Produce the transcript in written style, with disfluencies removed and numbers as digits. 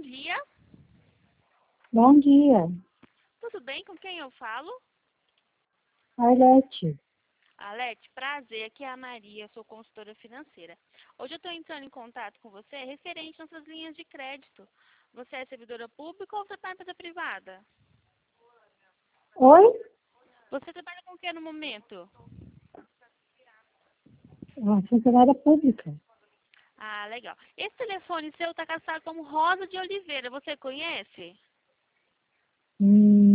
dia. Bom dia, Tudo bem? Com quem eu falo? Arlete. Alete, prazer. Aqui é a Maria, sou consultora financeira. Hoje eu estou entrando em contato com você referente às suas linhas de crédito. Você é servidora pública ou você está em empresa privada? Oi? Você trabalha com o que no momento? Funcionária pública. Ah, legal. Esse telefone seu está caçado como Rosa de Oliveira. Você conhece?